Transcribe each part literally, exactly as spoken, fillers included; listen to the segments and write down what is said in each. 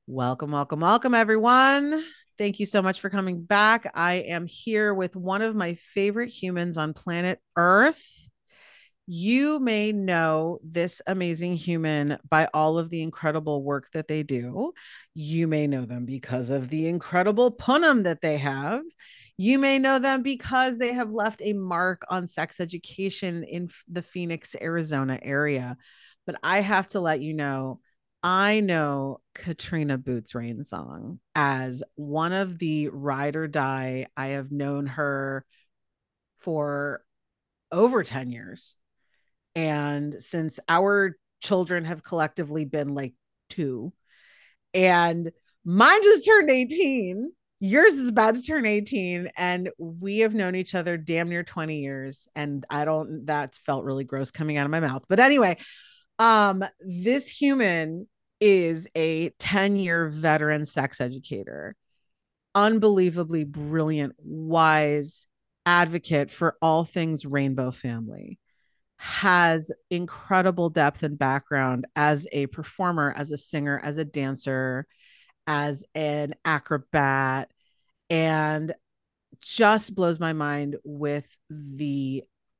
Welcome, welcome, welcome, everyone. Thank you so much for coming back. I am here with one of my favorite humans on planet Earth. You may know this amazing human by all of the incredible work that they do. You may know them because of the incredible punam that they have. You may know them because they have left a mark on sex education in the Phoenix, Arizona area. But I have to let you know, I know Katrina Boots Rainsong as one of the ride or die. I have known her for over ten years. And since our children have collectively been like two, and mine just turned eighteen, yours is about to turn eighteen, and we have known each other damn near twenty years. And I don't, that felt really gross coming out of my mouth. But anyway, um, this human is a ten year veteran sex educator, unbelievably brilliant, wise advocate for all things rainbow family, has incredible depth and background as a performer, as a singer, as a dancer, as an acrobat, and just blows my mind with the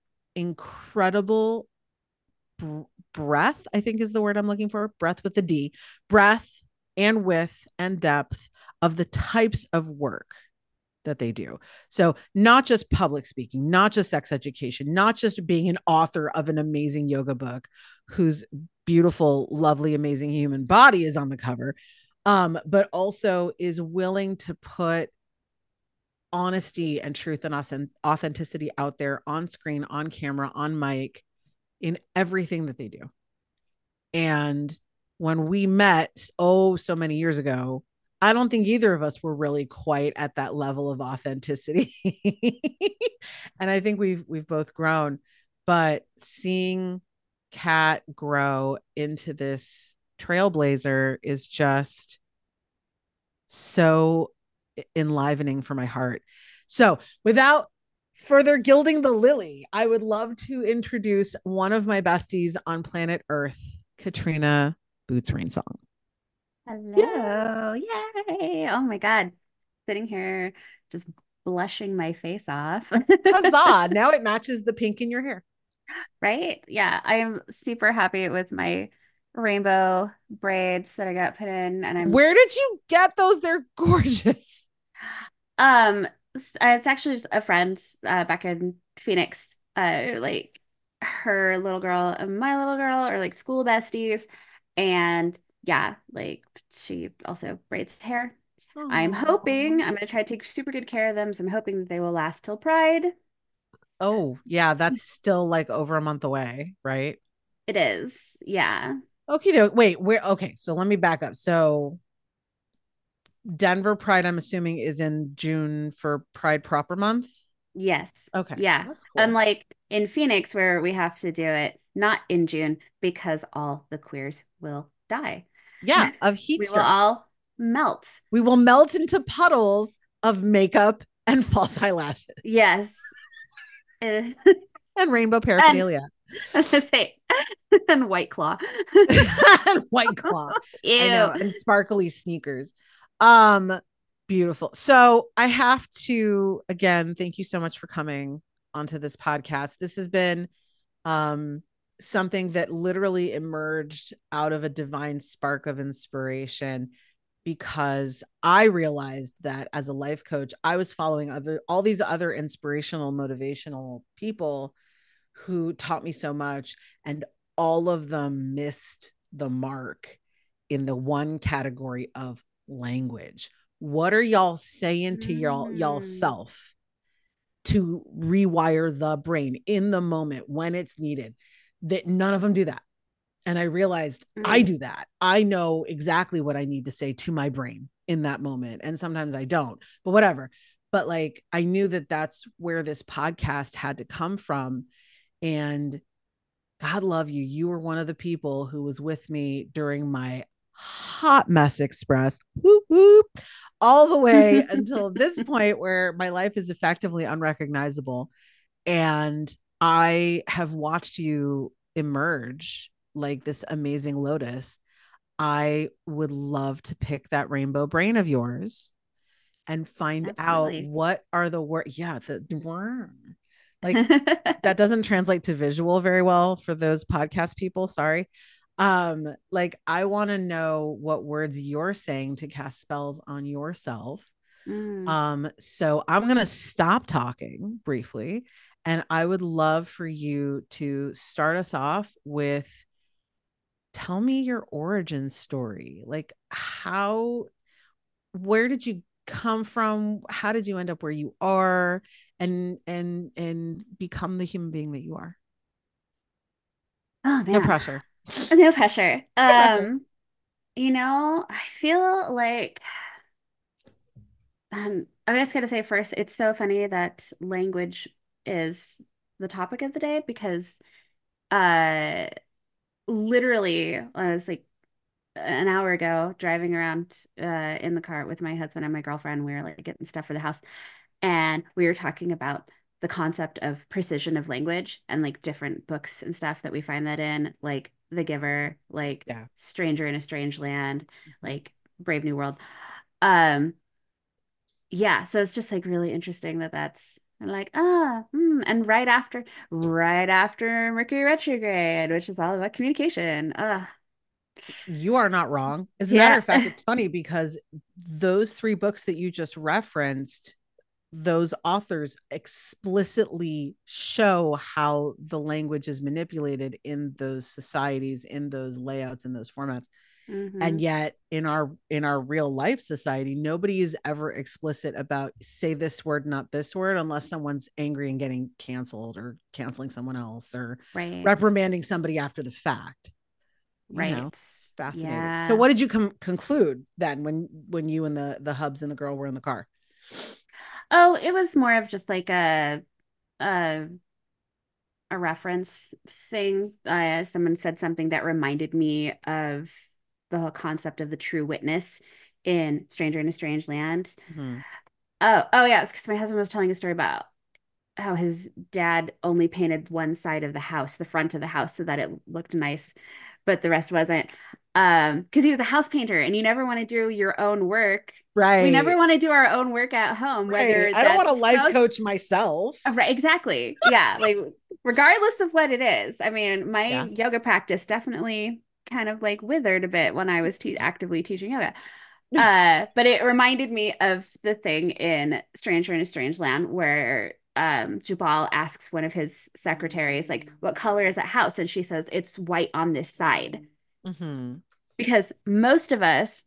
incredible br- breadth, I think is the word I'm looking for, breadth with the D, breadth and width and depth of the types of work that they do. So, not just public speaking, not just sex education, not just being an author of an amazing yoga book whose beautiful, lovely, amazing human body is on the cover, um, but also is willing to put honesty and truth and authenticity out there on screen, on camera, on mic, in everything that they do. And when we met, oh, so many years ago, I don't think either of us were really quite at that level of authenticity. And I think we've we've both grown, but seeing Kat grow into this trailblazer is just so enlivening for my heart. So, without further gilding the lily, I would love to introduce one of my besties on planet Earth, Katrina Boots Rainsong. Hello. Yay. Oh my God. Sitting here just blushing my face off. Huzzah! Now it matches the pink in your hair. Right? Yeah. I am super happy with my rainbow braids that I got put in. And I'm Where did you get those? They're gorgeous. um s- uh, it's actually just a friend uh back in Phoenix. Uh like her little girl and my little girl are like school besties. And yeah, like she also braids hair. I'm hoping I'm Oh, going to try to take super good care of them. So I'm hoping that they will last till Pride. oh yeah, that's still like over a month away, right? It is. Yeah. Okay, no, wait, where? Okay, so let me back up. So Denver Pride, I'm assuming, is in June for Pride proper month. Yes. Okay, Yeah. that's cool. Unlike in Phoenix, where we have to do it not in June because all the queers will die. Yeah, of heat We will stroke. all melt. We will melt into puddles of makeup and false eyelashes Yes. It is. and rainbow And paraphernalia I was gonna say, and White Claw. and white claw. I Ew. know, and sparkly sneakers. Um, beautiful. So I have to again thank you so much for coming onto this podcast. This has been um something that literally emerged out of a divine spark of inspiration because I realized that as a life coach, I was following other all these other inspirational, motivational people who taught me so much, and all of them missed the mark in the one category of language. What are y'all saying to y'all y'all Mm. self to rewire the brain in the moment when it's needed? That none of them do that. And I realized I Mm. do that. I know exactly what I need to say to my brain in that moment. And sometimes I don't, but whatever. But like, I knew that that's where this podcast had to come from. And God love you. You were one of the people who was with me during my hot mess express, whoop, whoop, all the way until this point where my life is effectively unrecognizable. And I have watched you emerge like this amazing lotus. I would love to pick that rainbow brain of yours and find out Absolutely. what are the words. Yeah, the like that doesn't translate to visual very well for those podcast people. Sorry. Um, like I want to know what words you're saying to cast spells on yourself. Mm. Um, so I'm gonna stop talking briefly, and I would love for you to start us off with tell me your origin story. Like how where did you come from? How did you end up where you are and and and become the human being that you are? Oh No man. pressure. No pressure. No pressure. Um, you know, I feel like um, I'm just gonna say first, it's so funny that language is the topic of the day because uh literally I was like an hour ago driving around uh in the car with my husband and my girlfriend. We were like getting stuff for the house and we were talking about the concept of precision of language and like different books and stuff that we find that in, like The Giver, like Yeah. Stranger in a Strange Land, Mhm. like Brave New World. Um, yeah, so it's just like really interesting that that's and like ah, mm, and right after, right after Mercury retrograde, which is all about communication. Ah, You are not wrong. As a matter yeah. of fact, it's funny because those three books that you just referenced, those authors explicitly show how the language is manipulated in those societies, in those layouts, in those formats. hmm And yet in our in our real life society, nobody is ever explicit about say this word, not this word, unless someone's angry and getting canceled or canceling someone else or Right, reprimanding somebody after the fact. You know, right. fascinating. So Yeah. what did you com- conclude then when when you and the the hubs and the girl were in the car? Oh, it was more of just like a a a reference thing. Uh, someone said something that reminded me of the whole concept of the true witness in Stranger in a Strange Land. Mm-hmm. Oh, oh yeah, it's because my husband was telling a story about how his dad only painted one side of the house, the front of the house, so that it looked nice, but the rest wasn't. Um, because he was a house painter, and you never want to do your own work. We never Right. want to do our own work at home, Right. whether I don't want that's to life house. coach myself. Uh, Right, exactly. Yeah, like regardless of what it is. I mean, my Yeah. yoga practice definitely kind of like withered a bit when I was te actively teaching yoga. Uh, but it reminded me of the thing in Stranger in a Strange Land where um Jubal asks one of his secretaries, like, what color is that house? And she says, it's white on this side. Mm-hmm. Because most of us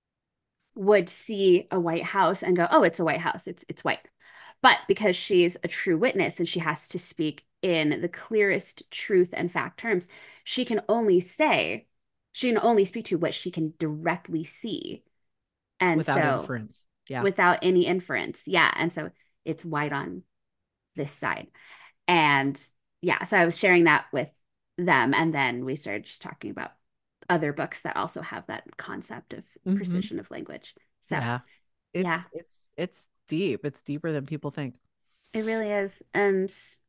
would see a white house and go, oh, it's a white house. It's it's white. But because she's a true witness and she has to speak in the clearest truth and fact terms, she can only say, she can only speak to what she can directly see. And Without so inference. Yeah. without any inference. Yeah. And so it's white on this side. And yeah, so I was sharing that with them. And then we started just talking about other books that also have that concept of Mm-hmm. precision of language. So Yeah. yeah, It's it's it's deep. It's deeper than people think. it really is. And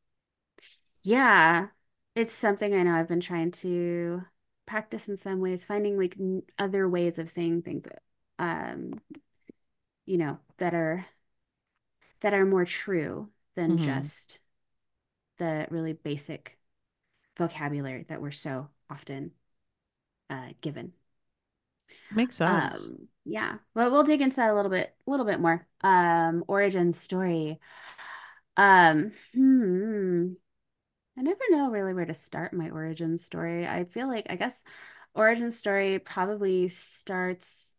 yeah, it's something I know I've been trying to practice in some ways, finding like n- other ways of saying things, um, you know, that are that are more true than Mm-hmm. just the really basic vocabulary that we're so often uh, given. Makes sense. Um, yeah, but we'll dig into that a little bit, a little bit more. Um, origin story. Um, hmm. I never know really where to start my origin story. I feel like I guess origin story probably starts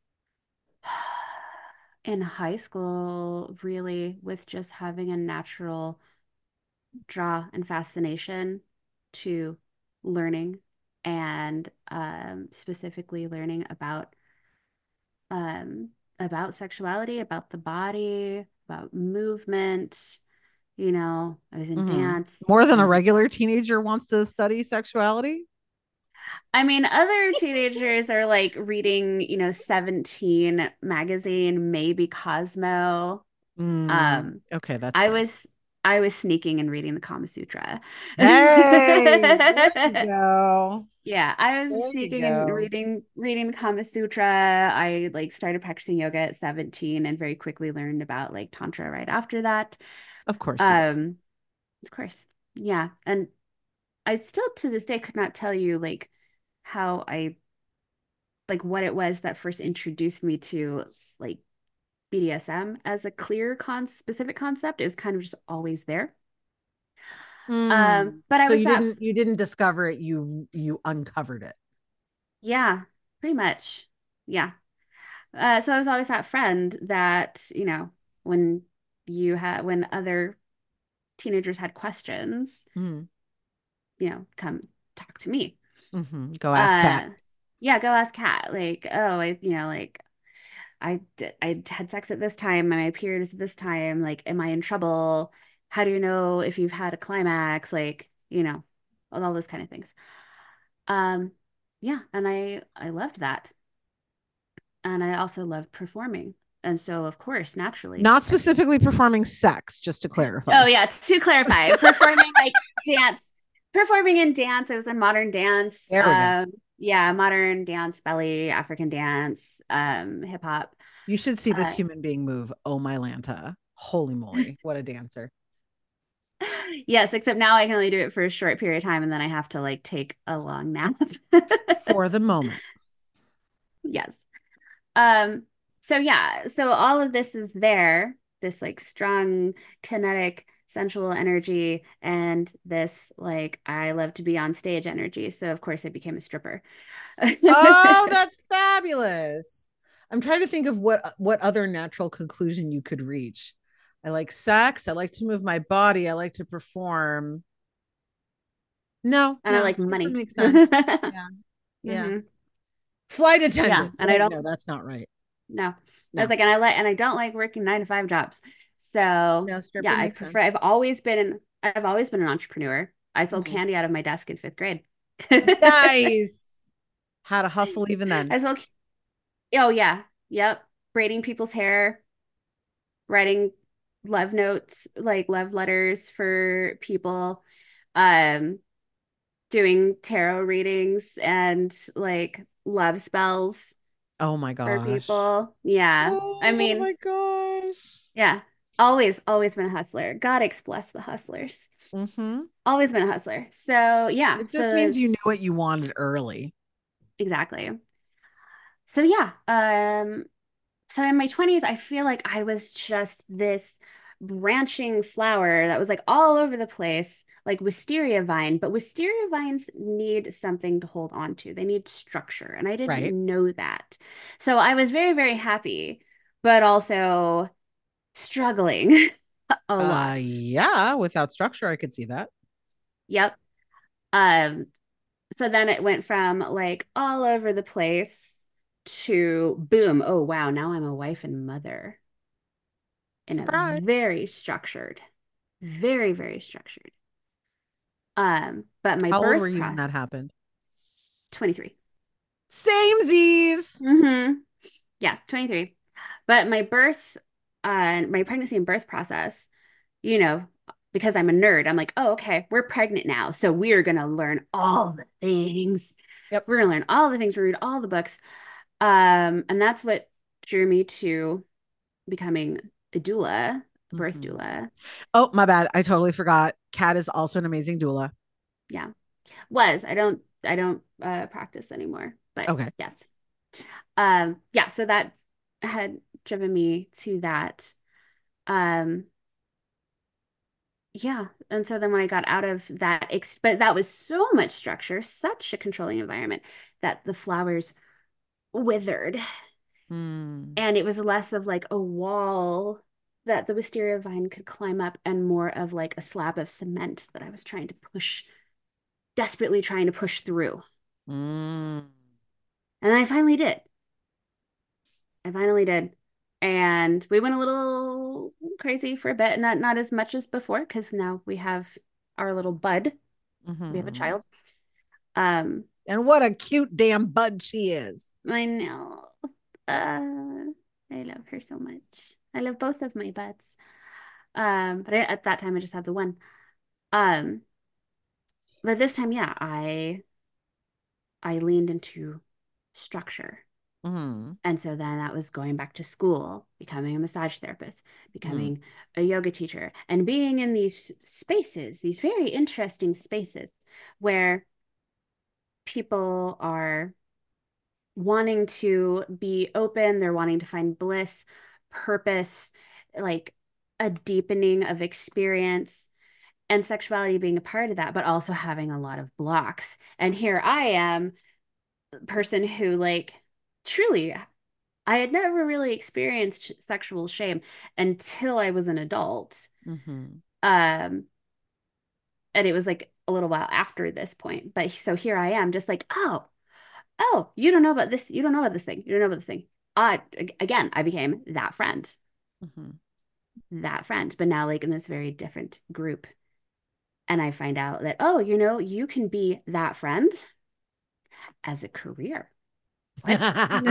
in high school, really, with just having a natural draw and fascination to learning and um, specifically learning about um, about sexuality, about the body, about movement. You know, I was in Mm-hmm. dance. More I than a was regular teenager wants to study sexuality. I mean, other teenagers are like reading, you know, seventeen magazine, maybe Cosmo. Mm, Um, okay, that's I fair. was I was sneaking and reading the Kama Sutra. Hey, there you go. Yeah, I was There you sneaking and go. reading reading the Kama Sutra. I like started practicing yoga at seventeen and very quickly learned about like tantra right after that. Of course you did. Um, of course. Yeah. And I still to this day could not tell you like how I like what it was that first introduced me to like B D S M as a clear con specific concept. It was kind of just always there. Um, Mm. but I So was you that, didn't you didn't discover it, you you uncovered it. yeah, pretty much. Yeah. Uh, so I was always that friend that, you know, when you had, when other teenagers had questions, Mm. you know, come talk to me. Mm-hmm. Go ask Kat. Uh, yeah, go ask Kat. Like, oh, I, you know, like I did, I had sex at this time, my period is at this time. Like, am I in trouble? How do you know if you've had a climax? Like, you know, all those kind of things. Um, yeah, and I I loved that. And I also loved performing. And so, of course, naturally, Not I be specifically performing sex, just to clarify. oh yeah, to clarify, performing like dance, performing in dance. It was in modern dance. There we go. Um, yeah, modern dance, belly, African dance, um, hip hop. You should see this Uh, human being move. Oh my Lanta. Holy moly. What a dancer. yes, except now I can only do it for a short period of time and then I have to like take a long nap. For the moment. Yes. Um, so yeah, so all of this is there, this like strong, kinetic, sensual energy, and this like I love to be on stage energy. So of course I became a stripper. Oh, that's fabulous. I'm trying to think of what what other natural conclusion you could reach. I like sex. I like to move my body. I like to perform. No, And I no, like stripper money. makes sense. Yeah. Yeah. Hmm. Flight Yeah, attendant. and I Wait, don't no, that's not right. no. I was No. like, and I like and I don't like working nine to five jobs. So No, yeah, stripper I makes prefer sense. I've always been an I've always been an entrepreneur. I sold Mhm. candy out of my desk in fifth grade. Nice. How to hustle even then. I sold oh yeah. Yep. Braiding people's hair, writing love notes, like love letters for people, um, doing tarot readings and like love spells Oh my for gosh. people. Yeah. I Oh mean, my gosh. yeah. Always, always been a hustler. God bless the hustlers. Hmm. Always been a hustler. So yeah. It just So means you it's- knew what you wanted early. exactly. So yeah. Um, so in my twenties, I feel like I was just this branching flower that was like all over the place, like wisteria vine. But wisteria vines need something to hold on to, they need structure. And I didn't Right. know that. So I was very, very happy, but also struggling a Uh lot. yeah, without structure, I could see that. Yep. Um, so then it went from like all over the place to boom, oh wow, now I'm a wife and mother in a Surprise. very structured, very, very structured. Um, but my How old were birth you when process, that happened? twenty-three. Samesies. Mm-hmm. Yeah, twenty-three. But my birth, uh, my pregnancy and birth process, you know, because I'm a nerd, I'm like, oh, okay, we're pregnant now. So we're gonna learn all the things. Yep. We're gonna learn all the things, we read all the books. Um, and that's what drew me to becoming a doula, a birth Hmm. doula. Oh, my bad. I totally forgot. Kat is also an amazing doula. Yeah. Was. I don't I don't uh practice anymore, but Okay. yes. Um yeah, so that had driven me to that. Um yeah, and so then when I got out of that ex but that was so much structure, such a controlling environment that the flowers withered Hmm. and it was less of like a wall that the wisteria vine could climb up and more of like a slab of cement that I was trying to push, desperately trying to push through. Hmm. And I finally did. I finally did. And we went a little crazy for a bit, not not as much as before, because now we have our little bud. We have a Hmm. child. Um, And what a cute damn bud she is. I know. Uh, I love her so much. I love both of my buds. Um, but I, at that time I just had the one. Um, but this time, yeah, I I leaned into structure. Mm-hmm. And so then that was going back to school, becoming a massage therapist, becoming a yoga teacher, and being in these spaces, these very interesting spaces where people are wanting to be open, they're wanting to find bliss, purpose, like a deepening of experience, and sexuality being a part of that, but also having a lot of blocks. And here I am, a person who like truly I had never really experienced sexual shame until I was an adult. Mm-hmm. Um, and it was like a little while after this point. But so here I am, just like, oh, oh, you don't know about this. You don't know about this thing. You don't know about this thing. I again, I became that friend, Mm-hmm. that friend, but now like in this very different group. And I find out that, oh, you know, you can be that friend as a career. What?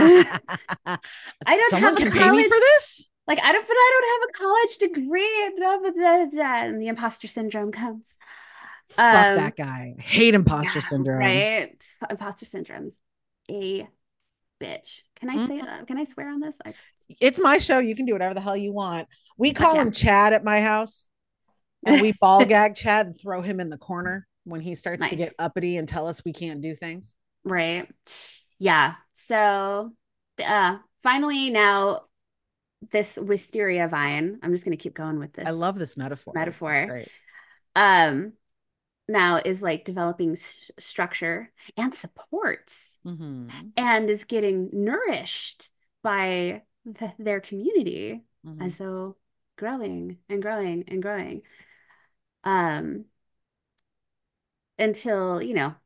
I don't Someone have a can pay me college. for this? Like I don't, but I don't have a college degree, and, blah, blah, blah, blah, and the imposter syndrome comes. Fuck Um, that guy. I hate imposter yeah, syndrome. right. Imposter syndrome's a bitch. Can I say Mhm. that? Can I swear on this? I, It's my show. You can do whatever the hell you want. We fuck call yeah. him Chad at my house, and we ball gag Chad and throw him in the corner when he starts to Nice. get uppity and tell us we can't do things. Right. Yeah. So, uh, finally now this wisteria vine. I'm just gonna keep going with I this love this metaphor. This is metaphor. great. Um, now is like developing s- structure and supports Mm-hmm. and is getting nourished by the, their community. Mm-hmm. And so growing and growing and growing um, until, you know,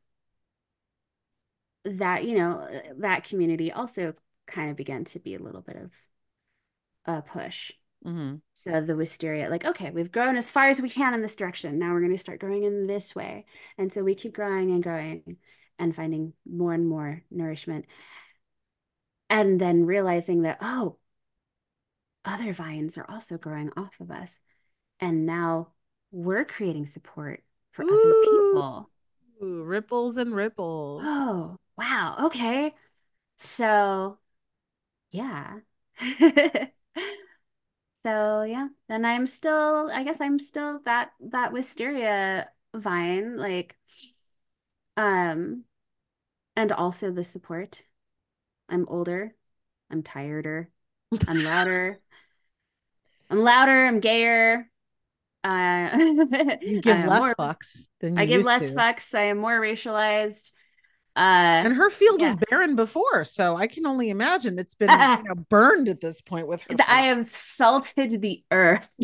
that, you know, that community also kind of began to be a little bit of a push. Mm-hmm. So the wisteria, like, okay, we've grown as far as we can in this direction. Now we're going to start growing in this way. And so we keep growing and growing and finding more and more nourishment. And then realizing that, oh, other vines are also growing off of us. And now we're creating support for other Ooh, people. ripples and ripples. Oh, wow. Okay. So, yeah. So, yeah. Then I'm still, I guess I'm still that that wisteria vine, like, um, and also the support. I'm older, I'm tireder, I'm louder, I'm louder, I'm gayer. Uh, I You give am less more, fucks than you I give used less to. fucks. I am more racialized. Uh, And her field was yeah. barren before, so I can only imagine it's been, you know, burned at this point with her I fucks. have salted the earth.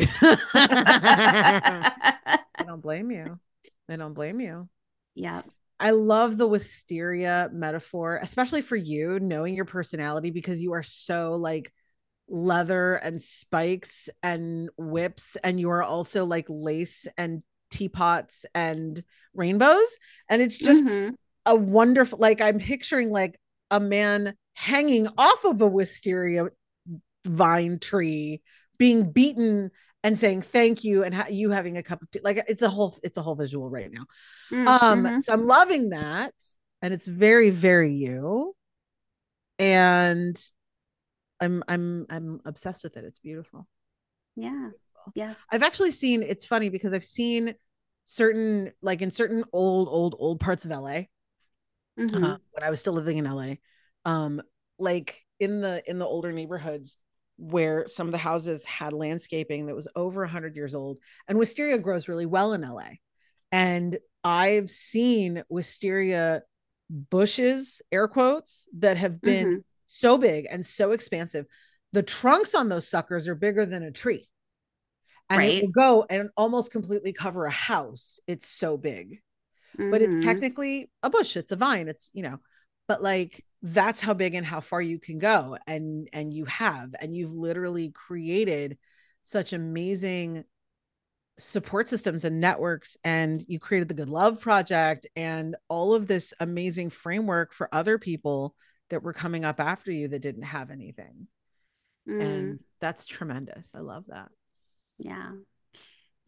I don't blame you. I don't blame you. Yeah. I love the wisteria metaphor, especially for you, knowing your personality because you are so like leather and spikes and whips, and you are also like lace and teapots and rainbows. And it's just Hmm. a wonderful, like, I'm picturing like a man hanging off of a wisteria vine tree being beaten and saying thank you, and ha- you having a cup of tea. Like it's a whole it's a whole visual right now. Um Mm-hmm. so I'm loving that, and it's very very you, and i'm i'm i'm obsessed with it. It's beautiful. It's Yeah. beautiful. Yeah. I've actually seen, it's funny because I've seen certain, like in certain old old old parts of LA, uh, Hmm. when I was still living in L A, um, like in the in the older neighborhoods where some of the houses had landscaping that was over one hundred years old, and wisteria grows really well in L A. And I've seen wisteria bushes, air quotes, that have been Hmm. so big and so expansive. The trunks on those suckers are bigger than a tree, and it will Right. go and almost completely cover a house. It's so big, but it's Hmm. technically a bush. It's a vine. It's, you know, but like that's how big and how far you can go. And, and you have, and you've literally created such amazing support systems and networks. And you created the Good Love Project and all of this amazing framework for other people that were coming up after you that didn't have anything. Mm. And that's tremendous. I love that. Yeah.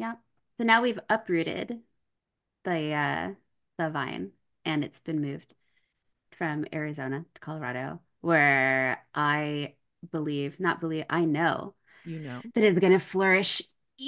Yeah. So now we've uprooted the uh the vine and it's been moved from Arizona to Colorado, where I believe, not believe, I know You know. that it's going to flourish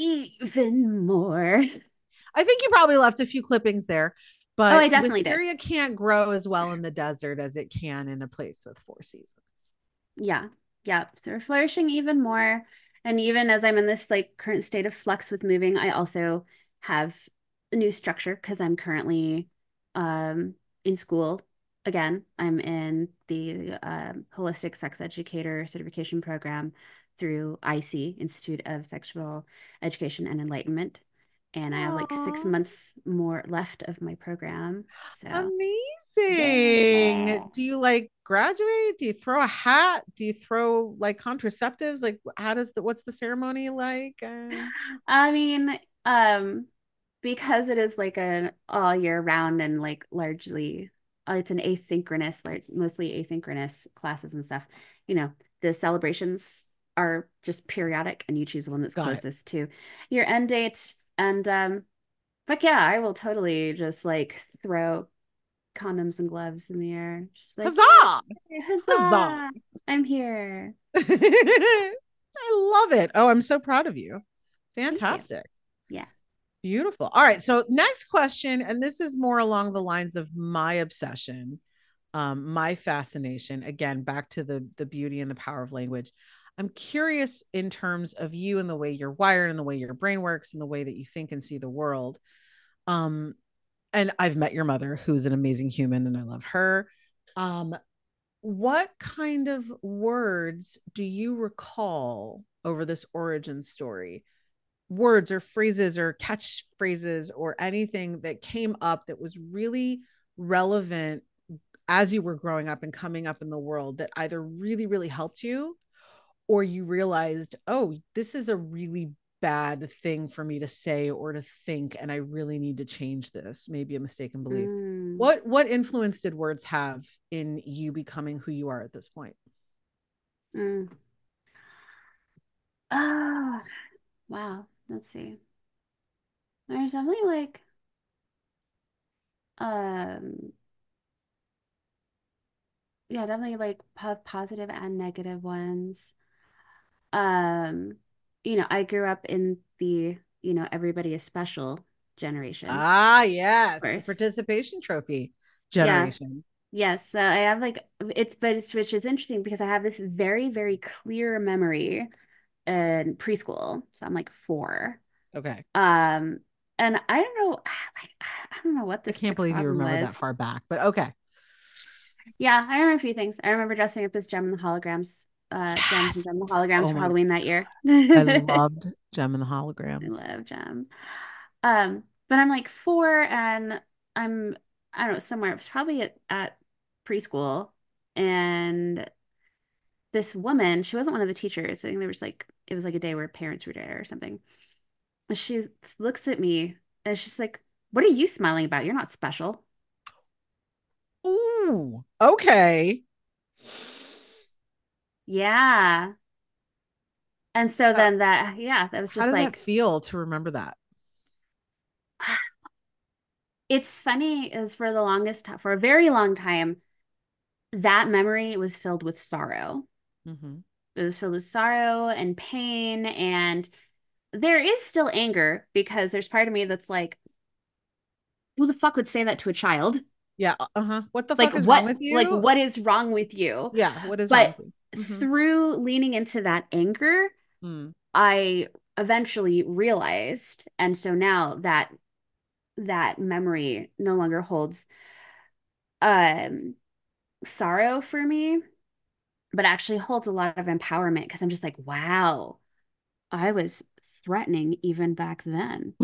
even more. I think you probably left a few clippings there, Oh, but I definitely did. wisteria can't grow as well in the desert as it can in a place with four seasons. Yeah. Yeah. So we're flourishing even more. And even as I'm in this like current state of flux with moving, I also have a new structure because I'm currently um, in school again. I'm in the um, Holistic Sex Educator Certification Program through I C, Institute of Sexual Education and Enlightenment. And I have like six Aww. months more left of my program. So, Amazing. yeah. Do you like graduate? Do you throw a hat? Do you throw like contraceptives? Like how does the what's the ceremony like? Uh, I mean, um, because it is like an all year round and like largely uh, it's an asynchronous, like mostly asynchronous classes and stuff. You know, the celebrations are just periodic and you choose the one that's got it. closest to your end date. And um, but yeah, I will totally just like throw condoms and gloves in the air. Just like, Huzzah! yeah, Huzzah! huzzah, I'm here. I love it. Oh, I'm so proud of you. Thank you. Fantastic. Yeah. Beautiful. All right. So, next question, and this is more along the lines of my obsession, um, my fascination. Again, back to the the beauty and the power of language. I'm curious in terms of you and the way you're wired and the way your brain works and the way that you think and see the world. Um, and I've met your mother, who's an amazing human, and I love her. Um, what kind of words do you recall over this origin story? Words or phrases or catchphrases or anything that came up that was really relevant as you were growing up and coming up in the world that either really, really helped you or you realized, oh, this is a really bad thing for me to say or to think, and I really need to change this. Maybe a mistaken belief. Mm, What what influence did words have in you becoming who you are at this point? mm. Oh, wow. Let's see. There's definitely like um yeah, definitely like po positive and negative ones. Um, you know, I grew up in the, you know, everybody is special generation, of Ah, yes, the course. participation trophy Yeah. generation. Yes. So I have like it's but it's which is interesting because I have this very, very clear memory in preschool. So I'm like four. Okay. Um, and I don't know, like I don't know what I this can't chick's believe you problem remember that was. far back, but okay. Yeah, I remember a few things. I remember dressing up as Gem and the Holograms, uh, Gem from Gem and the Yes. Holograms Oh for my, Halloween that year. I I loved Gem and the Holograms. love Gem. Um, but I'm like four and I'm, I don't know, somewhere. It was probably at, at preschool. And this woman, she wasn't one of the teachers. I think there was like, it was like a day where parents were there or something. And she looks at me and she's like, "What are you smiling about? You're not special." Ooh, okay. Yeah. And so Uh, then that, yeah, that was how just does that like, feel to remember that? it's funny is for the longest time, for a very long time, that memory was filled with sorrow. Mhm. It was filled with sorrow and pain. And there is still anger because there's part of me that's like, who the fuck would say that to a child? Yeah. Uh-huh. What the Like, fuck is wrong what, with like, you? what is wrong with you? Yeah. What is wrong But with you? Mhm. through leaning into that anger, Mm. I eventually realized, and so now that that memory no longer holds um sorrow for me, but actually holds a lot of empowerment because I'm just like, wow, I was threatening even back then.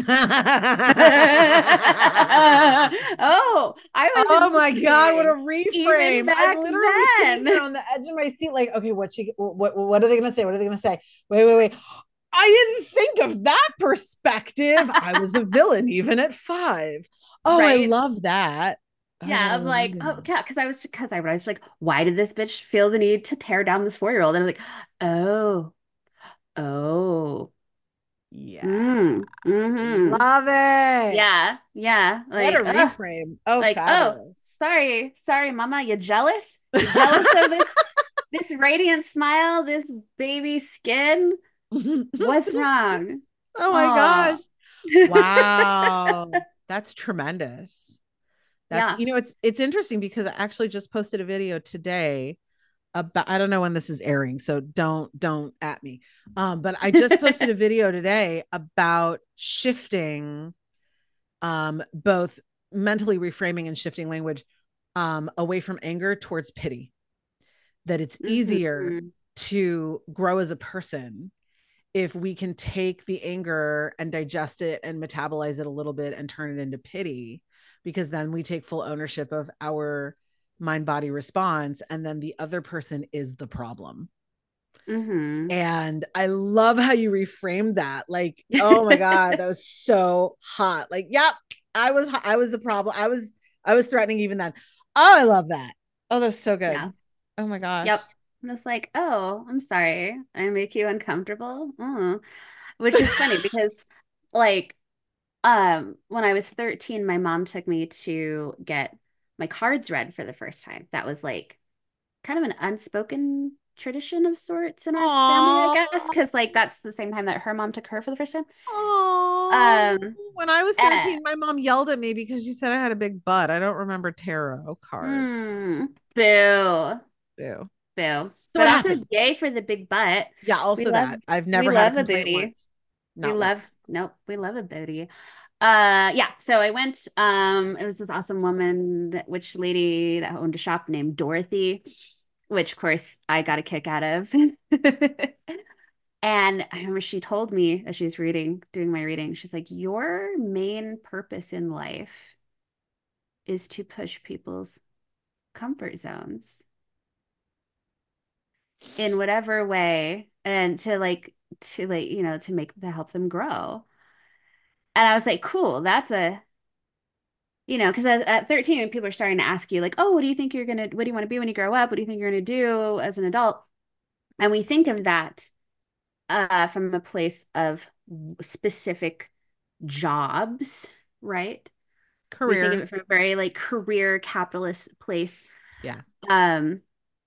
Oh, I was Oh my God, what a intimidating even reframe. I'm back literally sitting here then. on the edge of my seat, like, okay, what she what what are they gonna say? What are they gonna say? Wait, wait, wait. I didn't think of that perspective. I was a villain even at five. Oh, I Right? love that. Oh, I Yeah, gotta I'm like, remember oh, that. yeah, because I was because I was like, why did this bitch feel the need to tear down this four-year-old? And I'm like, oh, oh. Yeah. Mm, mm-hmm. Love it. Yeah, yeah. What a Like, oh, reframe. Oh, like, oh, fabulous. sorry, sorry, mama. You jealous? You jealous of this this radiant smile, this baby skin? What's wrong? Oh my gosh. Oh. Wow. That's tremendous. That's, Yeah. you know, it's it's interesting because I actually just posted a video today about, I don't know when this is airing, so don't don't at me. Um, but I just posted a video today about shifting um both mentally reframing and shifting language um away from anger towards pity. That it's easier Hmm. to grow as a person if we can take the anger and digest it and metabolize it a little bit and turn it into pity, because then we take full ownership of our mind body response, and then the other person is the problem. Hmm. And I love how you reframed that. Like, oh my God, that was so hot. Like, yep, I was I was the problem. I was I was threatening even then. Oh, I love that. Oh, that was so Yeah. good. Oh my Yep. gosh. I'm just like, oh, I'm sorry. I make you uncomfortable. Oh. Which is funny because like um when I was thirteen, my mom took me to get my cards read for the first time. That was like kind of an unspoken tradition of sorts in our family, I Aww. guess, because like that's the same time that her mom took her for the first time. Oh, Um, when I was eh, thirteen, my mom yelled at me because she said I had a big butt. I don't remember tarot cards. mm, boo, Boo. boo. So But what also, happened? yay for the big butt. Yeah, We also love, that. I've we never had a love a complaint booty. once. We Not love, once. nope, we love a booty. Uh, yeah. So I went. Um, it was this awesome woman, that, which lady that owned a shop named Dorothy, which of course I got a kick out of. And I remember she told me as she was reading, doing my reading, she's like, your main purpose in life is to push people's comfort zones in whatever way and to like to like, you know, to make to help them grow. And I was like, cool, that's a, you know, because at thirteen, when people are starting to ask you, like, oh, what do you think you're gonna, what do you want to be when you grow up? What do you think you're gonna do as an adult? And we think of that uh, from a place of specific jobs, right? We think of Career. it from a very like career capitalist place. Yeah. Um,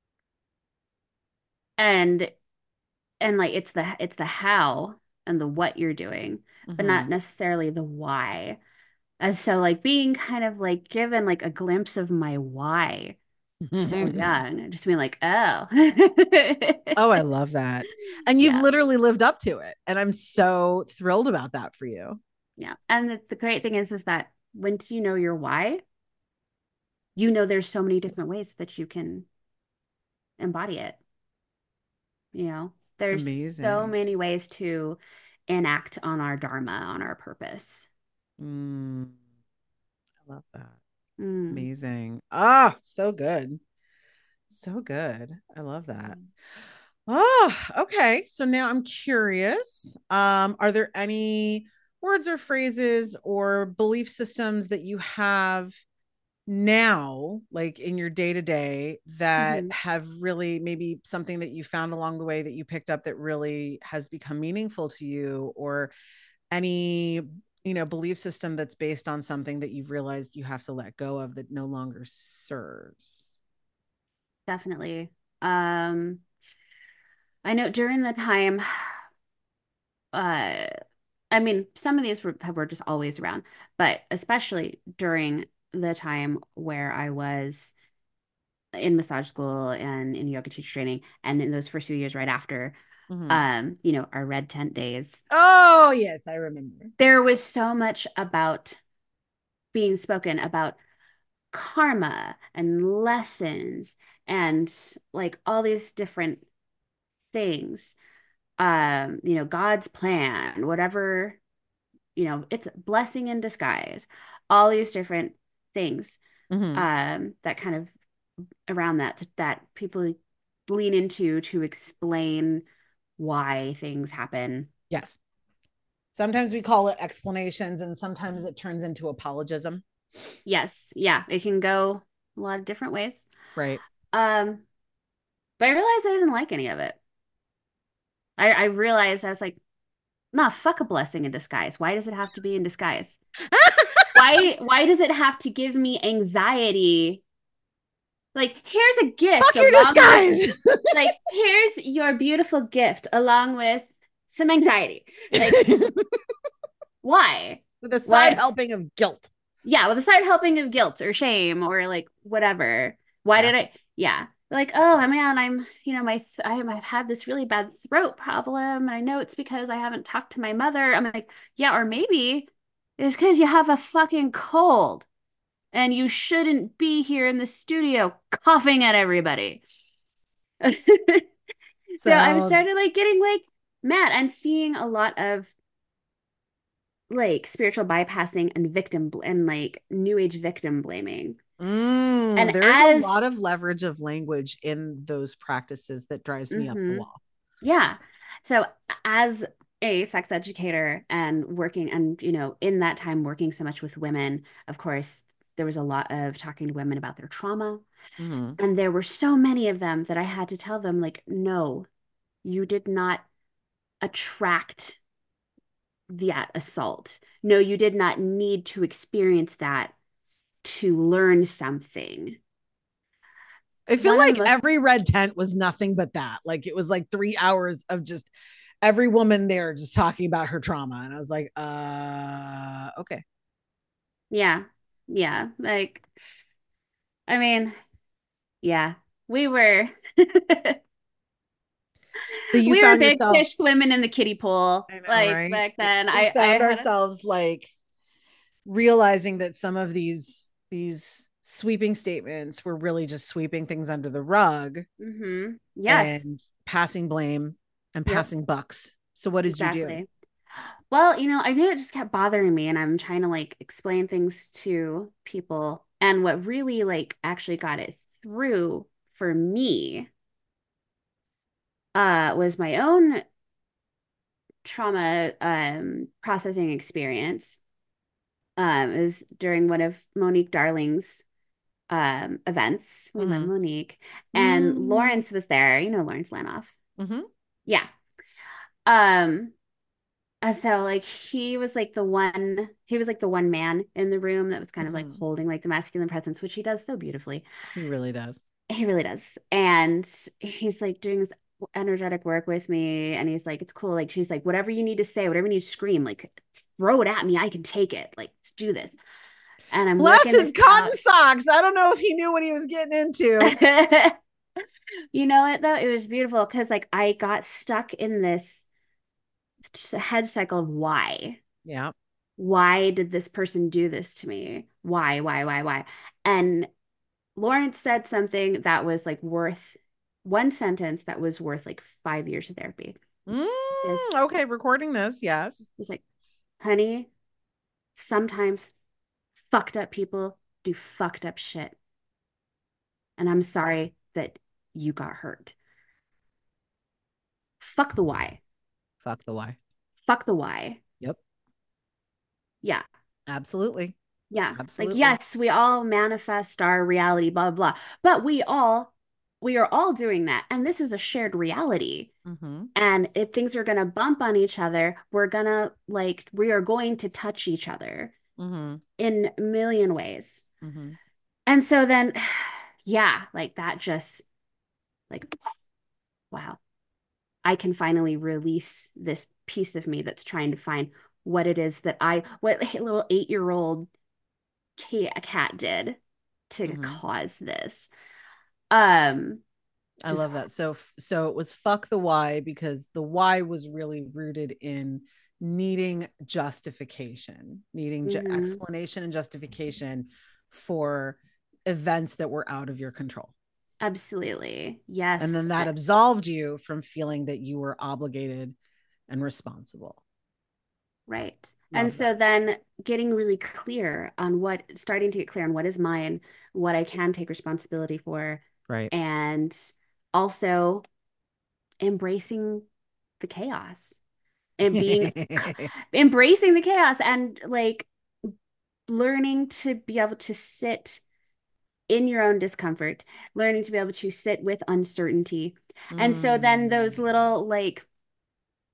and and like it's the it's the how and the what you're doing, but not Hmm. necessarily the why. And so like being kind of like given like a glimpse of my why so young, and just being like, oh. Oh, I love that. And you've Yeah. literally lived up to it. And I'm so thrilled about that for you. Yeah. And the, the great thing is is that once you know your why, you know there's so many different ways that you can embody it. You know, there's so Amazing. many ways to enact on our dharma, on our purpose. Mm, I love that. Mm. Amazing. Ah, so good. So good. I love that. Oh, okay. So now I'm curious. Um, are there any words or phrases or belief systems that you have now, like in your day to day, that Hmm. have really maybe something that you found along the way that you picked up that really has become meaningful to you, or any, you know, belief system that's based on something that you've realized you have to let go of that no longer serves? Definitely. Um, I know during the time, uh, I mean, some of these were, were just always around, but especially during the time where I was in massage school and in yoga teacher training, and in those first few years right after, Mm-hmm. um, you know, our red tent days, Oh, yes, I remember. there was so much about being spoken about karma and lessons and like all these different things. Um, you know, God's plan, whatever, you know, it's blessing in disguise, all these different things Mm-hmm. um that kind of around that that people lean into to explain why things happen. Yes. Sometimes we call it explanations, and sometimes it turns into apologism. Yes, yeah, it can go a lot of different ways. Right. Um, but I realized I didn't like any of it. I, I realized I was like, Nah, fuck a blessing in disguise. Why does it have to be in disguise? Why why does it have to give me anxiety? Like, here's a gift Fuck your along with disguise. like here's your beautiful gift along with some anxiety. Like, why? With a side What? helping of guilt. Yeah, with a side helping of guilt or shame or like whatever. Why Yeah. did I? Yeah. Like, oh man, I'm, you know, my I'm, I've had this really bad throat problem, and I know it's because I haven't talked to my mother. I'm like, yeah, or maybe it's because you have a fucking cold and you shouldn't be here in the studio coughing at everybody. So I've So, started like getting like mad and seeing a lot of like spiritual bypassing and victim bl- and like new age victim blaming. mm, And there's a as lot of leverage of language in those practices that drives me up the mhm, wall. yeah. So as a sex educator and working and you know in that time working so much with women, of course, there was a lot of talking to women about their trauma. Mm-hmm. And there were so many of them that I had to tell them like, no, you did not attract that assault. No, you did not need to experience that to learn something. I feel One of the like most, every red tent was nothing but that. Like it was like three hours of just every woman there just talking about her trauma. And I was like, uh, okay. yeah, yeah, like, I mean, yeah, we were, So you we were found big yourself, fish swimming in the kiddie pool. I know, Like right? back then, We I, I found had, a, ourselves like realizing that some of these these sweeping statements were really just sweeping things under the rug mm-hmm, yes, and passing blame and yep, passing bucks. So what did you do? exactly. Well, you know, I knew it just kept bothering me, and I'm trying to like explain things to people. And what really like actually got it through for me uh was my own trauma um processing experience. Um, it was during one of Monique Darling's um events. We love Mm-hmm. Monique. And Mm-hmm. Lawrence was there. You know Lawrence Lanoff. Mm-hmm. Yeah. Um, And so like he was like the one he was like the one man in the room that was kind of like Mm-hmm. holding like the masculine presence, which he does so beautifully. He really does. He really does. And he's like doing this energetic work with me, and he's like, it's cool. Like she's like, whatever you need to say, whatever you need to scream, like throw it at me. I can take it. Like let's do this. And I'm Bless working his this out. cotton socks. I don't know if he knew what he was getting into. You know what though? It was beautiful because like I got stuck in this head cycle of why. Yeah. Why did this person do this to me? Why, why, why, why? And Lawrence said something that was like worth one sentence that was worth like five years of therapy. Mm, He says, okay, recording this. Yes. he's like, honey, sometimes fucked up people do fucked up shit. And I'm sorry that you got hurt. Fuck the why. Fuck the why. Fuck the why. Yep. Yeah. Absolutely. Yeah. Like, Absolutely. yes, we all manifest our reality, blah, blah, blah. But we all, we are all doing that. And this is a shared reality. Mm-hmm. And if things are going to bump on each other, we're going to like, we are going to touch each other Mm-hmm. in a million ways. Mm-hmm. And so then, yeah, like that just like, wow, I can finally release this piece of me that's trying to find what it is that I, what a little eight year old cat did to Mm-hmm. cause this. Um, I just love that. So, so it was fuck the why because the why was really rooted in needing justification, needing ju- mhm, explanation and justification for events that were out of your control. absolutely. And Yes. then that absolved you from feeling that you were obligated and responsible. Right. And Love so that. then getting really clear on what, starting to get clear on what is mine, what I can take responsibility for, Right. and also embracing the chaos and being embracing the chaos and like learning to be able to sit in your own discomfort, learning to be able to sit with uncertainty. And so then those Mm. little like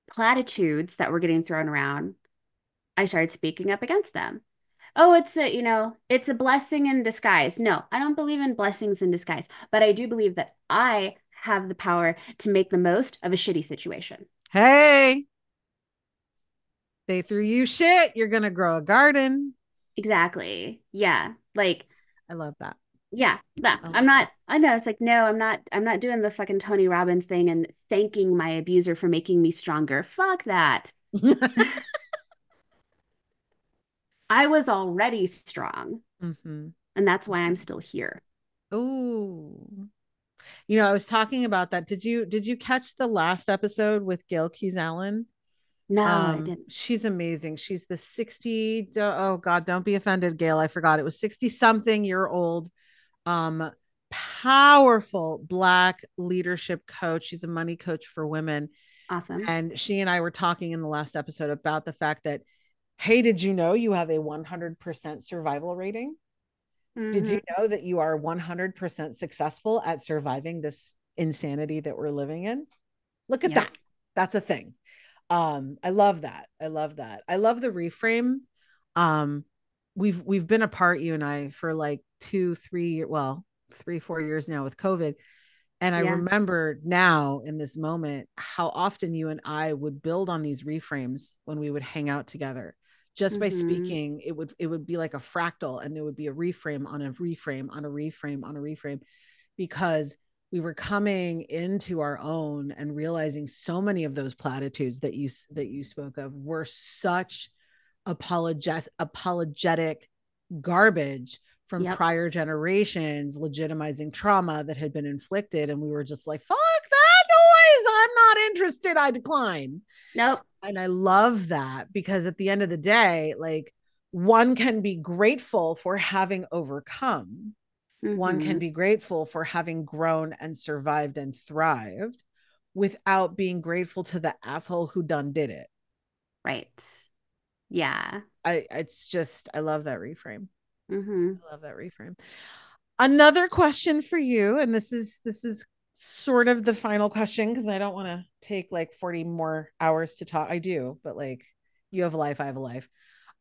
platitudes that were getting thrown around, I started speaking up against them. Oh, it's a, you know, it's a blessing in disguise. No, I don't believe in blessings in disguise, but I do believe that I have the power to make the most of a shitty situation. Hey, they threw you shit. You're going to grow a garden. Exactly. Yeah. Like, I love that. yeah, that I I'm love not, I know it's like, no, I'm not, I'm not doing the fucking Tony Robbins thing and thanking my abuser for making me stronger. Fuck that. that. I was already strong, mm-hmm. and that's why I'm Mm-hmm. still here. Ooh. You know, I was talking about that. Did you did you catch the last episode with Gail Keys Allen? No, I Um, didn't. she's amazing. She's the sixty, oh God, don't be offended, Gail. I forgot it was sixty something year old, um, powerful Black leadership coach. She's a money coach for women. Awesome. And she and I were talking in the last episode about the fact that, hey, did you know you have a one hundred percent survival rating? Did you Hmm. know that you are one hundred percent successful at surviving this insanity that we're living in? Look at Yep. that. That's a thing. Um, I love that. I love that. I love the reframe. Um, we've we've been apart, you and I, for like two, three, well, three, four years now with COVID. And I Yeah. remember now in this moment how often you and I would build on these reframes when we would hang out together. Just by Hmm. speaking, it would it would be like a fractal, and there would be a reframe on a reframe on a reframe on a reframe, because we were coming into our own and realizing so many of those platitudes that you that you spoke of were such apologetic apologetic garbage from Yep. prior generations, legitimizing trauma that had been inflicted. And we were just like, fuck that noise. I'm not interested. I decline. Nope. And I love that, because at the end of the day, like, one can be grateful for having overcome. One can Hmm. be grateful for having grown and survived and thrived without being grateful to the asshole who done did it. Right. Yeah. I it's just I love that reframe. Hmm. I love that reframe. Another question for you, and this is this is sort of the final question, because I don't want to take like forty more hours to talk. I do, but like, you have a life, I have a life.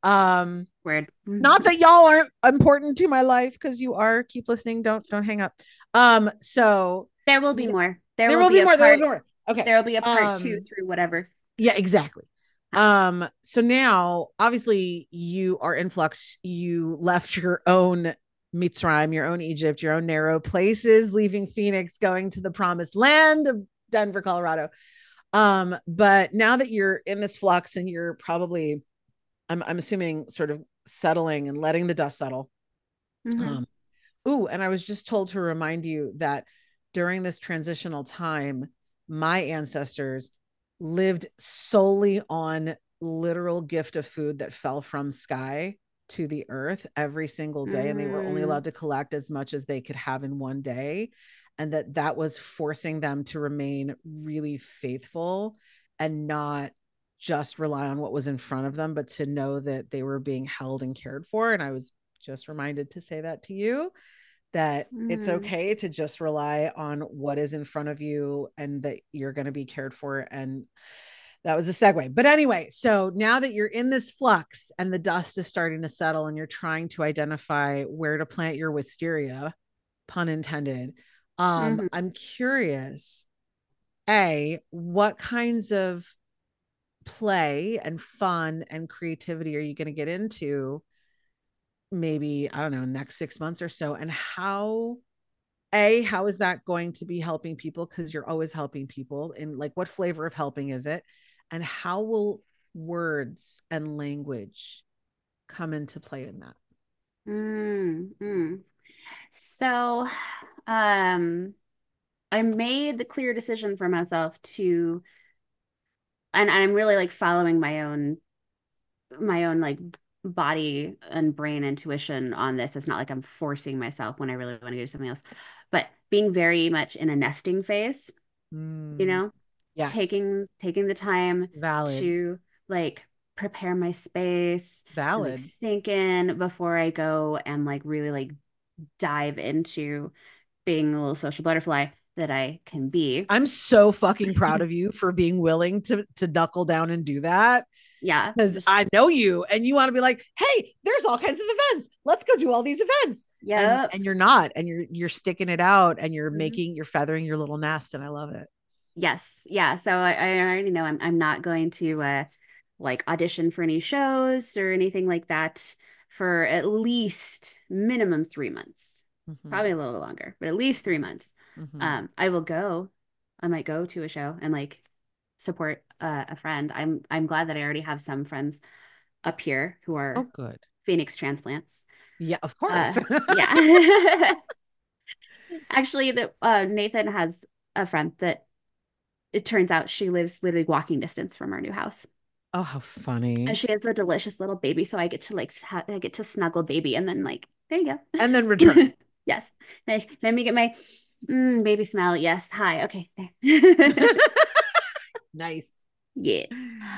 Um, Weird. not that y'all aren't important to my life, because you are. Keep listening. Don't don't hang up. Um, so There will be more. There there will will be be a more. There will part, be more. Okay. there will be a part two Um, through whatever. yeah, exactly. Um, so now obviously you are in flux. You left your own Mitzrayim, your own Egypt, your own narrow places, leaving Phoenix, going to the promised land of Denver, Colorado. Um, but now that you're in this flux and you're probably, I'm, I'm assuming, sort of settling and letting the dust settle. Hmm. Um, ooh, and I was just told to remind you that during this transitional time, my ancestors lived solely on literal gift of food that fell from sky to the earth every single day, and they were only Mm. allowed to collect as much as they could have in one day, and that that was forcing them to remain really faithful and not just rely on what was in front of them, but to know that they were being held and cared for. And I was just reminded to say that to you, that it's Mm. okay to just rely on what is in front of you, and that you're going to be cared for. And that was a segue. But anyway, so now that you're in this flux and the dust is starting to settle and you're trying to identify where to plant your wisteria, pun intended, um, Hmm. I'm curious, A, what kinds of play and fun and creativity are you going to get into, maybe, I don't know, next six months or so? And how, a how is that going to be helping people, because you're always helping people, and like, what flavor of helping is it, and how will words and language come into play in that? Mm. Mm. So, um, I made the clear decision for myself to, and I'm really like following my own, my own like body and brain intuition on this. It's not like I'm forcing myself when I really want to do something else, but being very much in a nesting phase, you Mm, know, yes. taking taking the time Valid. to like prepare my space and like Valid. sink in before I go and like really like dive into being a little social butterfly. that I can be. I'm so fucking proud of you for being willing to to knuckle down and do that. Yeah, Because just I know you and you want to be like, hey, there's all kinds of events. Let's go do all these events. And yep. and you're not, and you're you're sticking it out and you're Mhm. making you're feathering your little nest. And I love it. Yes, yeah. So I, I already know I'm I'm not going to uh like audition for any shows or anything like that for at least minimum three months. Mm-hmm. Probably a little longer, but at least three months. Mm-hmm. Um, I will go. I might go to a show and like support uh, a friend. I'm I'm glad that I already have some friends up here who Oh, are good. Phoenix transplants. Yeah, of Uh, course. yeah. Actually, that uh, Nathan has a friend that it turns out she lives literally walking distance from our new house. Oh, how And funny. she has a delicious little baby, so I get to like I get to snuggle baby and then like there you And then go. return. Yes. Like, let me get my mm, baby smell. Yes. Hi. Okay. There. Nice. Yes.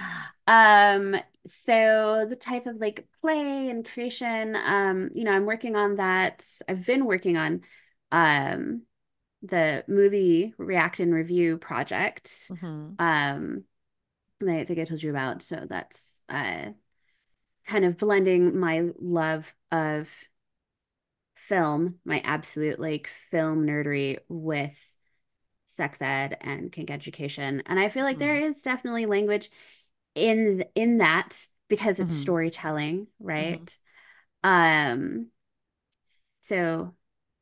Um, so the type of like play and creation, um, you know, I'm working on that. I've been working on um the movie React and Review project. Mm-hmm. Um, that I think I told you about. So that's uh kind of blending my love of film, my absolute like film nerdery with sex ed and kink education. And I feel like there Mm-hmm. is definitely language in in that because it's Mm-hmm. storytelling, Mm-hmm. right? Um, so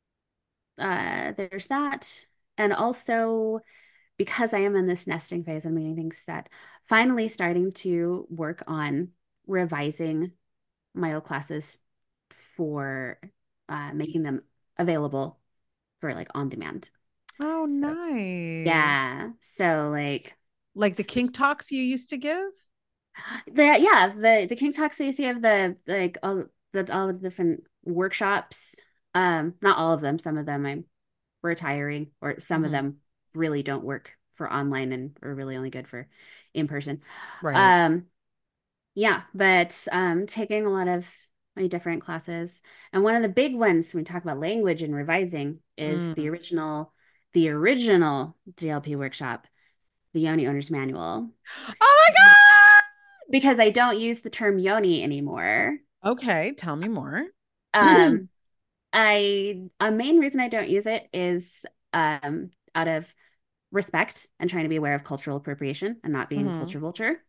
uh there's that. And also because I am in this nesting phase, I'm getting things set, finally starting to work on revising my old classes for uh, making them available for like on demand. Oh, So nice. yeah, so like Like the kink talks you used to give? the yeah the the King Talk C C of the like all the all the different workshops. Um, not all of them. Some of them I'm retiring, or some of Mm-hmm. them really don't work for online and are really only good for in person. Right. Um, Yeah, but um, taking a lot of my different classes. And one of the big ones when we talk about language and revising is the Mm. original, the original D L P workshop, the Yoni Owner's Manual. Oh my Because I don't use the term yoni anymore. God. Okay, tell me more. Um, I a main reason I don't use it is um out of respect and trying to be aware of cultural appropriation and not being a Mm-hmm. culture vulture.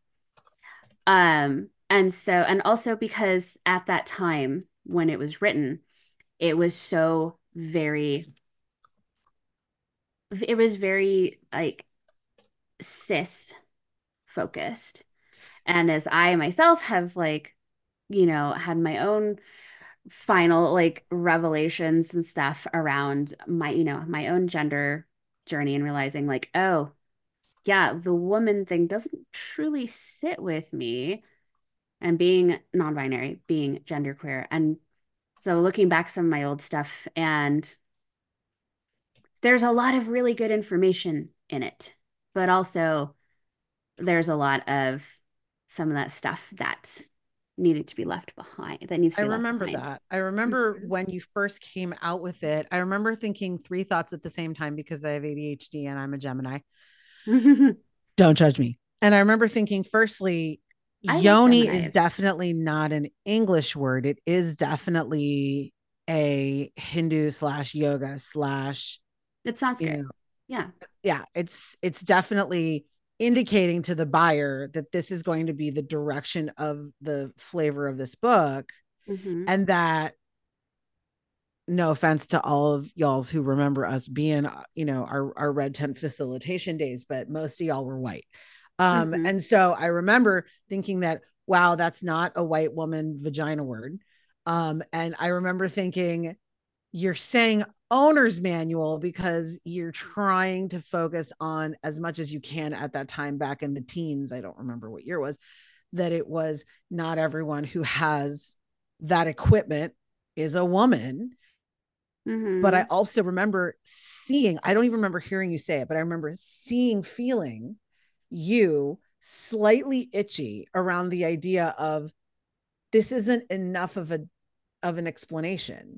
Um, and so, and also because at that time when it was written, it was so very, it was very like cis focused. And as I myself have like, you know, had my own final like revelations and stuff around my, you know, my own gender journey and realizing like, oh, yeah, the woman thing doesn't truly sit with me and being non-binary, being genderqueer. And so looking back some of my old stuff, and there's a lot of really good information in it, but also there's a lot of some of that stuff that needed to be left behind, that needs I to be left remember behind. that. I remember Mhm. when you first came out with it. I remember thinking three thoughts at the same time because I have A D H D and I'm a Gemini. Don't judge me. And I remember thinking, firstly, I love yoni is Geminis. definitely not an English word. It is definitely a Hindu slash yoga slash, It's you Sanskrit. know, Yeah. yeah, it's it's definitely indicating to the buyer that this is going to be the direction of the flavor of this book, Hmm. and that, no offense to all of y'all's who remember us being, you know, our, our red tent facilitation days, but most of y'all were white. Um, Hmm. and so I remember thinking that, wow, that's not a white woman vagina word. Um, and I remember thinking, you're saying owner's manual because you're trying to focus on as much as you can at that time back in the teens. I don't remember what year it was, that it was not everyone who has that equipment is a woman. But I Hmm. also remember seeing, I don't even remember hearing you say it, but I remember seeing, feeling you slightly itchy around the idea of this isn't enough of a of an explanation.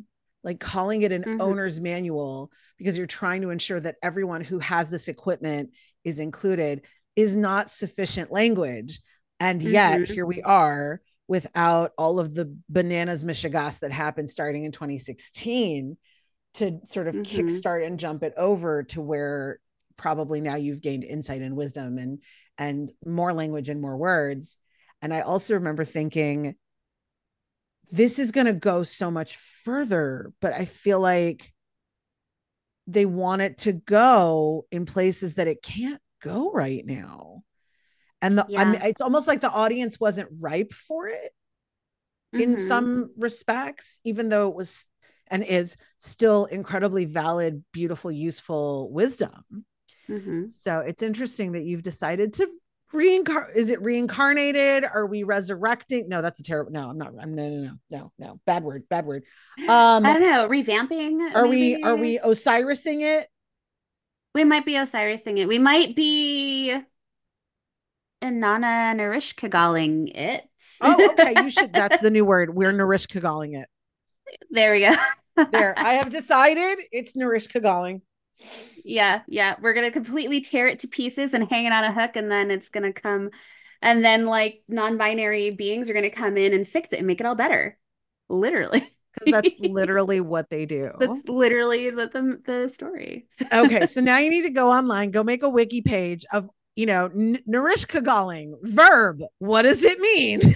like calling it an Mm-hmm. owner's manual because you're trying to ensure that everyone who has this equipment is included is not sufficient language. And yet Mm-hmm. here we are without all of the bananas mishigas that happened starting in twenty sixteen to sort of Mm-hmm. kickstart and jump it over to where probably now you've gained insight and wisdom and and more language and more words. And I also remember thinking, this is going to go so much further, but I feel like they want it to go in places that it can't go right now. And the I mean, Yeah. it's almost like the audience wasn't ripe for it in Mm-hmm. some respects, even though it was and is still incredibly valid, beautiful, useful wisdom. Mm-hmm. So it's interesting that you've decided to reincarnate. Is it reincarnated? Are we resurrecting? No, that's a terrible. No, I'm not. I'm no, no, no, no, no. Bad word. Bad word. I Um, don't know, revamping are we are maybe. we Osirising it? We might be Osirising it. We might be Inanna Narishkagaling it. Oh, okay. You should. That's the new word. We're Narish Kagaling it. There we go. There. I have decided it's Narish Kagaling. Yeah, yeah. We're gonna completely tear it to pieces and hang it on a hook, and then it's gonna come, and then like non-binary beings are gonna come in and fix it and make it all better. Literally. Because that's literally what they do. That's literally the the, the story. Okay, so now you need to go online, go make a wiki page of, you know, N- Narish Kagaling, verb. What does it mean?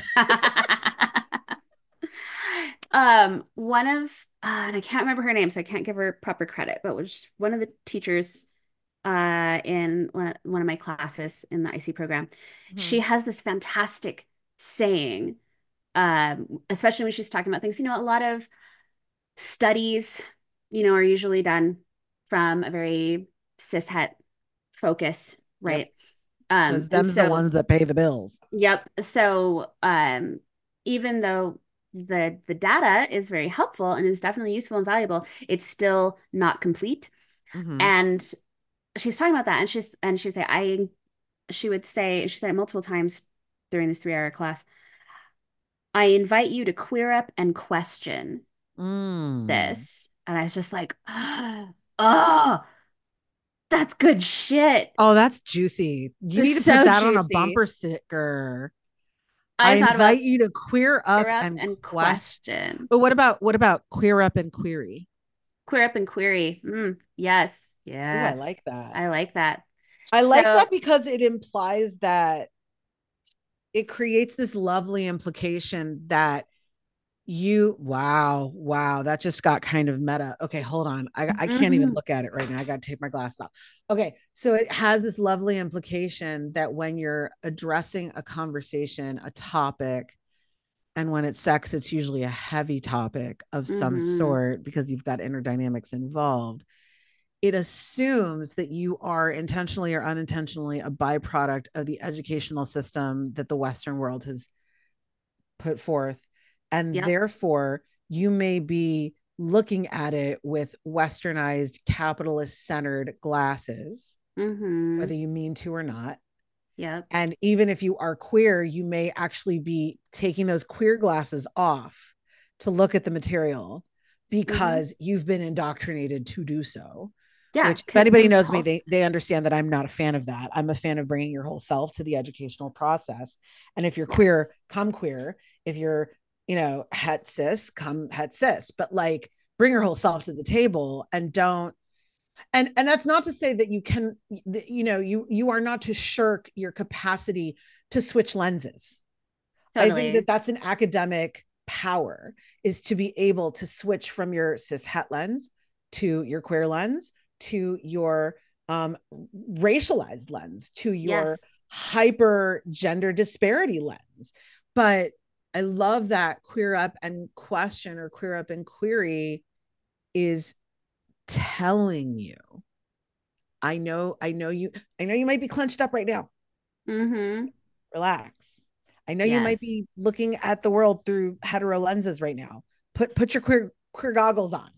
Um, one of uh, and I can't remember her name, so I can't give her proper credit, but was one of the teachers uh in one, one of my classes in the I C program. She Mhm. has this fantastic saying, um, especially when she's talking about things. You know, a lot of studies, you know, are usually done from a very cishet focus, Yep. right? Um, Because and them's the so, ones that pay the bills. yep. So, um, even though the the data is very helpful and is definitely useful and valuable, it's still not complete. Hmm. And she's talking about that, and she's and she would say, I she would say, she said it multiple times during this three hour class, I invite you to queer up and question Mm. this. And I was just like, oh, that's good shit. Oh, that's juicy. You It's need to put so that on a juicy. bumper sticker. I I thought about invite you to queer queer up up and and quest. question. But what about what about queer up and query? Queer up and query. Mm, yes. Oh, I Yeah. like that. I like that. I like So, that because it implies that it creates this lovely implication that you wow, wow, that just got kind of meta. Okay, hold on. I, I can't even mhm. look at it right now. I gotta take my glasses off. Okay, so it has this lovely implication that when you're addressing a conversation, a topic, and when it's sex, it's usually a heavy topic of some Mhm. sort because you've got inner dynamics involved. It assumes that you are intentionally or unintentionally a byproduct of the educational system that the Western world has put forth. And Yep. therefore, you may be looking at it with westernized, capitalist centered glasses, whether Mhm. you mean to or not. Yep. And even if you are queer, you may actually be taking those queer glasses off to look at the material Mhm. because you've been indoctrinated to do so. Yeah, Which, if because anybody knows me, impulse. they, they understand that I'm not a fan of that. I'm a fan of bringing your whole self to the educational process. And if you're queer, Yes. come queer. If you're, you know, het cis, come het cis. But like, bring your whole self to the table and don't and and that's not to say that you can, you know, you you are not to shirk your capacity to switch lenses. I think that Totally. that's an academic power, is to be able to switch from your cis het lens to your queer lens to your um, racialized lens to your Yes. hyper gender disparity lens. But I love that queer up and question or queer up and query is telling you, I know, I know you, I know you might be clenched up right now. Mm-hmm. Relax. I know you might Yes. be looking at the world through hetero lenses right now. Put put your queer queer goggles on.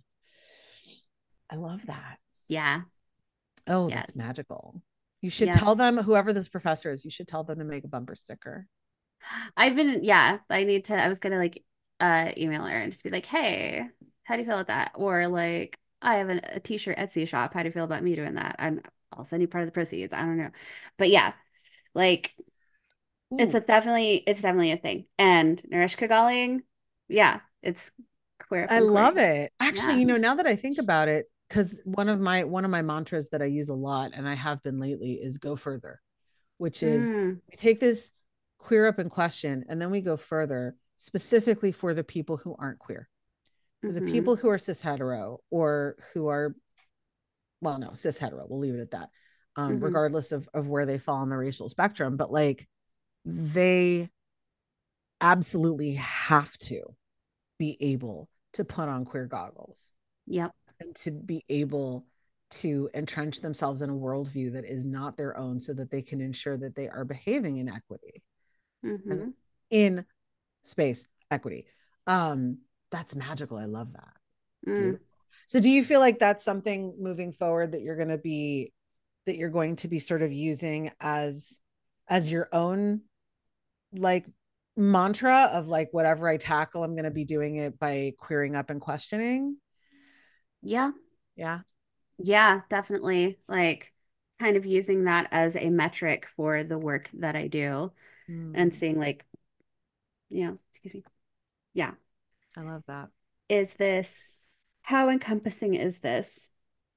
I love that. Yeah. Oh, that's Yes. magical. You should Yep. tell them, whoever this professor is, you should tell them to make a bumper sticker. I've been, yeah, I need to, I was gonna like uh email her and just be like, hey, How do you feel about that? Or like, I have a, a t-shirt Etsy shop. How do you feel about me doing that? I'm, I'll send you part of the proceeds. I don't know. But yeah, like it's Ooh, a definitely, it's definitely a thing. And Naresh Kagali, yeah, it's queer up I and love queering. it. Actually, Yeah. you know, now that I think about it, because one of my one of my mantras that I use a lot, and I have been lately, is go further, which is Mm, we take this queer up in question and then we go further specifically for the people who aren't queer, for the mm-hmm. people who are cis hetero or who are, well, no, cis hetero, we'll leave it at that, um, Mm-hmm. regardless of, of where they fall on the racial spectrum. But like they absolutely have to be able to put on queer goggles Yep. and to be able to entrench themselves in a worldview that is not their own so that they can ensure that they are behaving in equity and Mm-hmm. in space equity. Um, that's magical. I love that. Mm. Beautiful. So do you feel like that's something moving forward that you're going to be that you're going to be sort of using as as your own like mantra of like whatever I tackle, I'm going to be doing it by queering up and questioning? Yeah. Yeah. Yeah, definitely. Like kind of using that as a metric for the work that I do and Mm, seeing like, you know, excuse me. Yeah. I love that. Is this, how encompassing is this?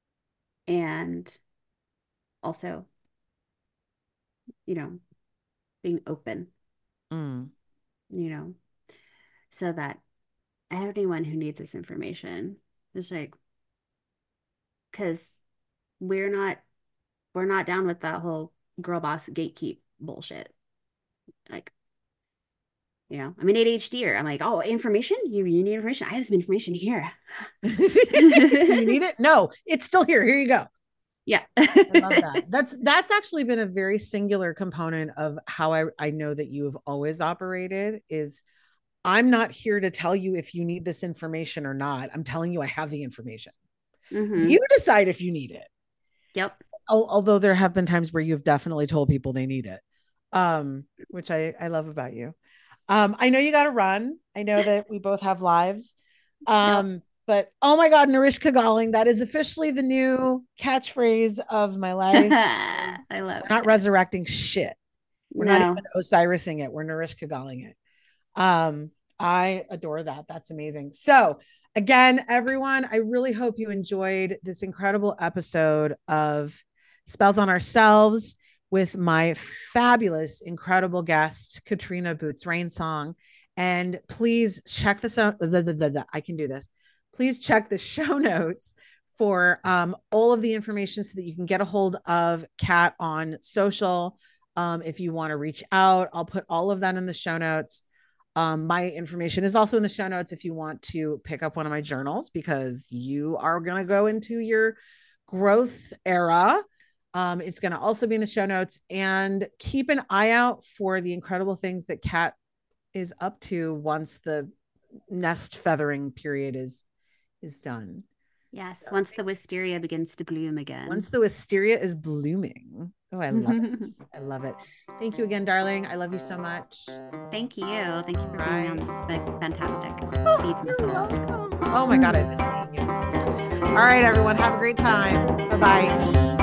And also, you know, being open, Mm, you know, so that anyone who needs this information is like, because we're not, we're not down with that whole girl boss gatekeep bullshit. Like, you know, I'm an ADHDer. I'm like, oh, information? You you need information? I have some information here. do you need it? No, it's still here. Here you go. Yeah. I love that. That's that's actually been a very singular component of how I, I know that you have always operated is I'm not here to tell you if you need this information or not. I'm telling you I have the information. Mm-hmm. You decide if you need it. Yep. Although there have been times where you've definitely told people they need it. Um, which I, I love about you. Um, I know you got to run. I know that we both have lives. Yep. Um, but oh my God, Narishka Galling, that is officially the new catchphrase of my life. I love We're not it. resurrecting shit. We're not No. even Osirising it. We're Narishka Galling it. Um, I adore that. That's amazing. So, again, everyone, I really hope you enjoyed this incredible episode of Spells on Ourselves with my fabulous, incredible guest, Katrina Boots Rainsong. And please check this out. The, the, the, the, I can do this. Please check the show notes for um, all of the information so that you can get a hold of Kat on social. Um, if you want to reach out, I'll put all of that in the show notes. Um, my information is also in the show notes if you want to pick up one of my journals because you are going to go into your growth era. Um, it's going to also be in the show notes and keep an eye out for the incredible things that Kat is up to once the nest feathering period is is done. Yes. So Once the wisteria begins to bloom once again. the wisteria is blooming. Oh, I love it. I love it. Thank you again, darling. I love you so much. Thank you. Thank you for being on Bye. this fantastic Oh, Feeds My you're Soul. welcome. Oh my God, I miss seeing you. All right, everyone. Have a great time. Bye bye.